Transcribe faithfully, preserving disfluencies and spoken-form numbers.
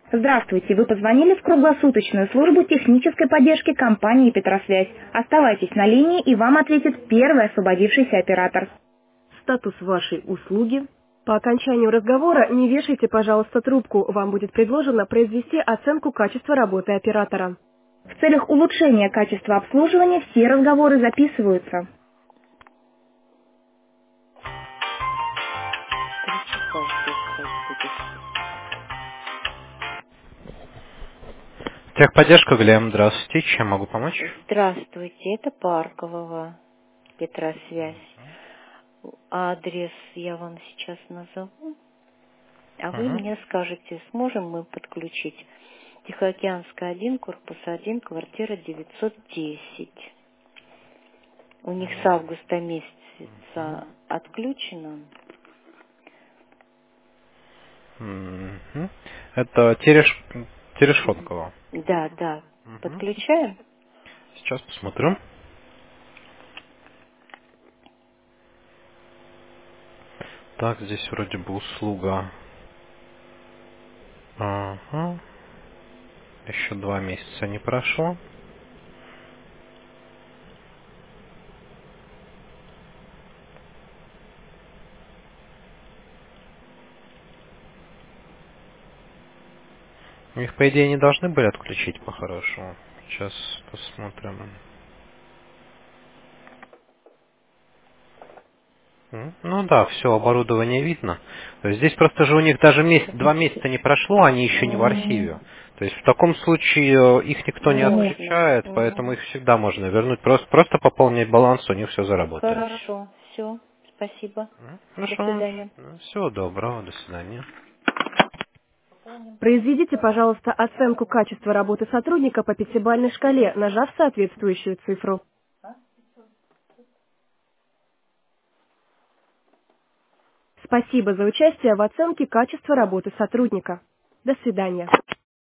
Здравствуйте, вы позвонили в круглосуточную службу технической поддержки компании «Петросвязь». Оставайтесь на линии, и вам ответит первый освободившийся оператор. Статус вашей услуги. По окончанию разговора не вешайте, пожалуйста, трубку. Вам будет предложено произвести оценку качества работы оператора. В целях улучшения качества обслуживания все разговоры записываются. Три часа уже спать будешь. Техподдержка, Глеб, здравствуйте. Чем могу помочь? Здравствуйте, это Паркового, Петросвязь. Адрес я вам сейчас назову, а вы Угу. мне скажете, сможем мы подключить Тихоокеанская один, корпус один, квартира девятьсот десять. У них с августа месяца отключено. Мгм. Это Тереш... Терешфонкова. Да, да. Угу. Подключаем? Сейчас посмотрю. Так, здесь вроде бы услуга. Ага. Еще два месяца не прошло. Их, по идее, не должны были отключить по-хорошему. Сейчас посмотрим. М, Ну да, все оборудование видно. То есть здесь просто же у них даже месяц, два месяца не прошло, они еще не в М, архиве. То есть в таком случае э, их никто не Можно. отключает, поэтому их Мгм. всегда можно вернуть. Просто, просто пополнить баланс, у них все заработает. Хорошо. Все. Спасибо. М, До Хорошо. свидания. Всего доброго, до свидания. Произведите, пожалуйста, оценку качества работы сотрудника по пятибалльной шкале, нажав соответствующую цифру. Спасибо за участие в оценке качества работы сотрудника. До свидания.